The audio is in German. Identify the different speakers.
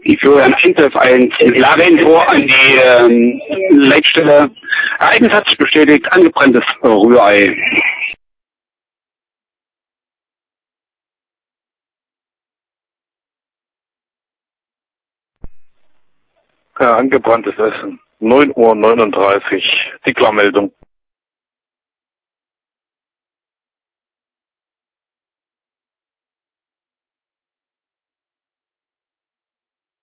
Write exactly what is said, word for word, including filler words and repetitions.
Speaker 1: Die Florian Eintef eins Laventor an die ähm, Leitstelle. Ereignis hat sich bestätigt, angebranntes Rührei.
Speaker 2: Ja, angebranntes Essen. neun Uhr neununddreißig. Die Klarmeldung.